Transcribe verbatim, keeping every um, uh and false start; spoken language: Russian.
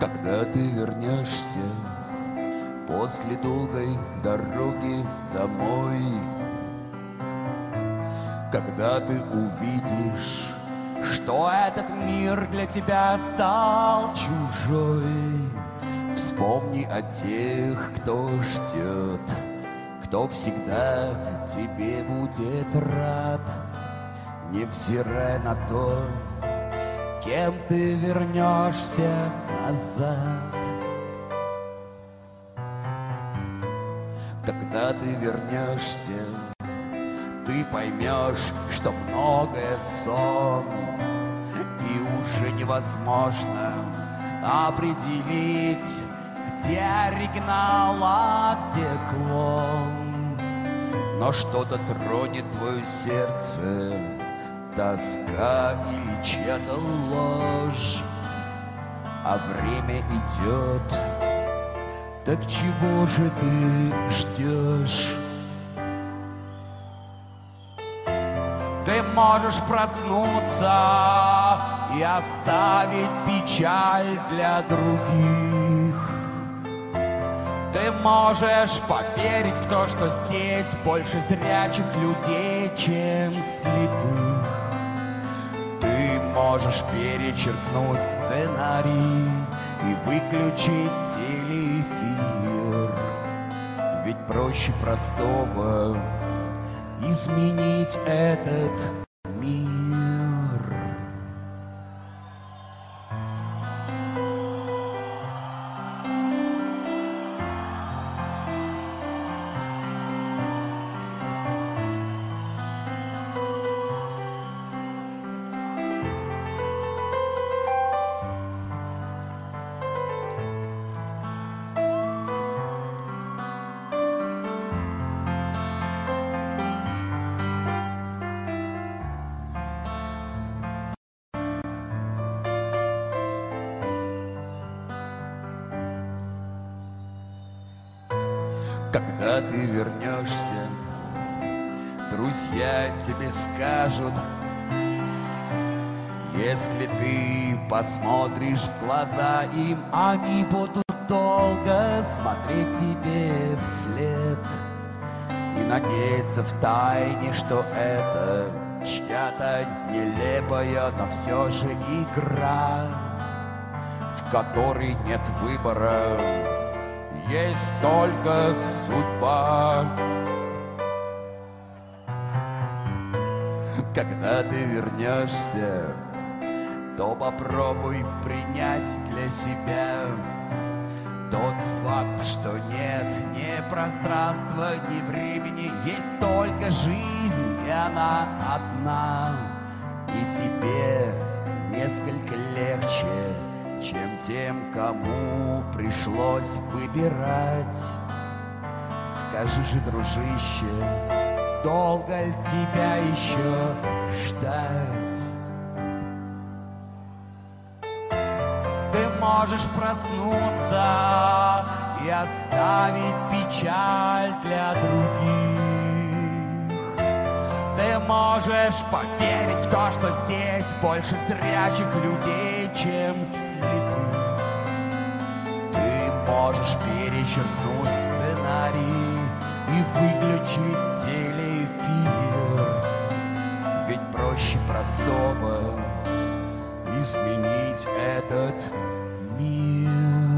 Когда ты вернешься после долгой дороги домой, когда ты увидишь, что этот мир для тебя стал чужой, вспомни о тех, кто ждет, кто всегда тебе будет рад, невзирая на то, кем ты вернешься назад. Когда ты вернешься, ты поймешь, что многое сон, и уже невозможно определить, где оригинал, а где клон. Но что-то тронет твое сердце, тоска или чья-то ложь, а время идет, так чего же ты ждешь? Ты можешь проснуться и оставить печаль для других. Ты можешь поверить в то, что здесь больше зрячих людей, чем слепых. Ты можешь перечеркнуть сценарий и выключить телеэфир. Ведь проще простого изменить этот мир. Когда ты вернешься, друзья тебе скажут, если ты посмотришь в глаза им, они будут долго смотреть тебе вслед и надеяться в тайне, что это чья-то нелепая, но все же игра, в которой нет выбора. Есть только судьба. Когда ты вернешься, то попробуй принять для себя тот факт, что нет ни пространства, ни времени, есть только жизнь, и она одна. И тебе несколько легче, чем тем, кому пришлось выбирать. Скажи же, дружище, долго ли тебя еще ждать? Ты можешь проснуться и оставить печаль для других. Ты можешь поверить в то, что здесь больше зрячих людей, чем слепых. Ты можешь перечеркнуть сценарий и выключить телеэфир. Ведь проще простого изменить этот мир.